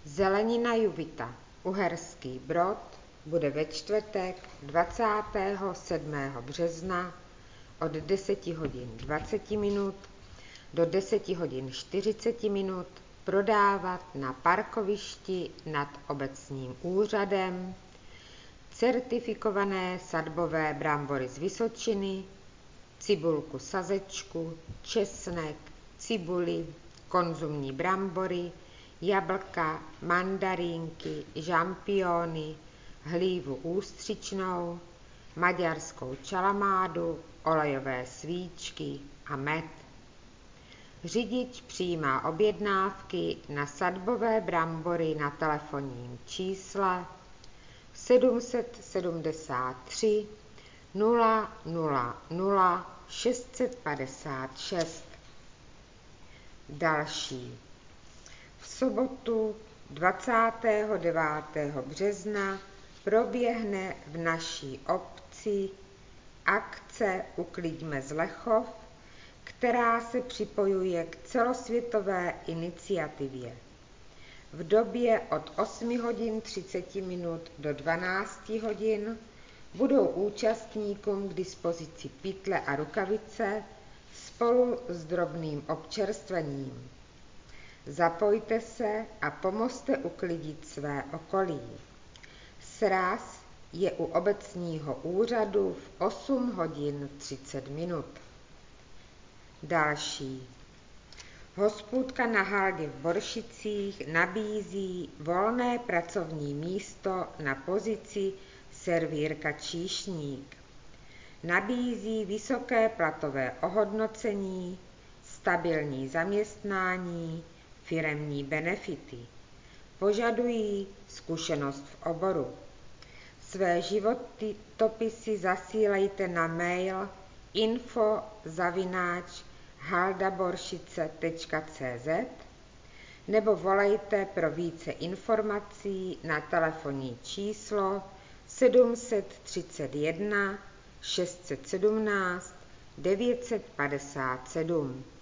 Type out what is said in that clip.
Zelenina Juvita, Uherský Brod, bude ve čtvrtek 27. března od 10 hodin 20 minut do 10 hodin 40 minut prodávat na parkovišti nad obecním úřadem certifikované sadbové brambory z Vysočiny, cibulku sazečku, česnek, cibuli, konzumní brambory, jablka, mandarínky, žampiony, hlívu ústřičnou, maďarskou čalamádu, olejové svíčky a med. Řidič přijímá objednávky na sadbové brambory na telefonním čísle 773 000 656. Další. V sobotu 29. března proběhne v naší obci akce Ukliďme Zlechov, která se připojuje k celosvětové iniciativě. V době od 8 hodin 30 minut do 12 hodin budou účastníkům k dispozici pytle a rukavice spolu s drobným občerstvením. Zapojte se a pomozte uklidit své okolí. Sraz je u obecního úřadu v 8 hodin 30 minut. Další. Hospůdka na Haldě v Boršicích nabízí volné pracovní místo na pozici servírka číšník. Nabízí vysoké platové ohodnocení, stabilní zaměstnání, firemní benefity. Požadují zkušenost v oboru. Své životopisy zasílejte na mail info@haldaboršice.cz nebo volejte pro více informací na telefonní číslo 731 617 957.